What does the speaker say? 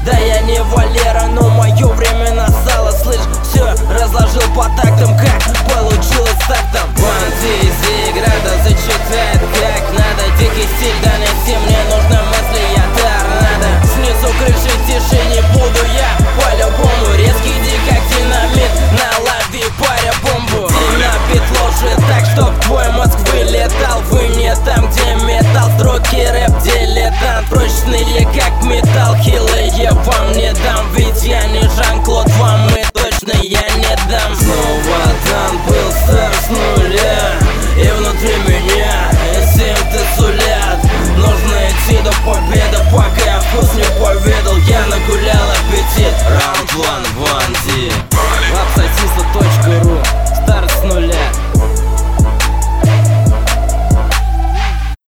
Да я не Валера, но мое время настало. Слышь, все разложил по тактам, как получилось.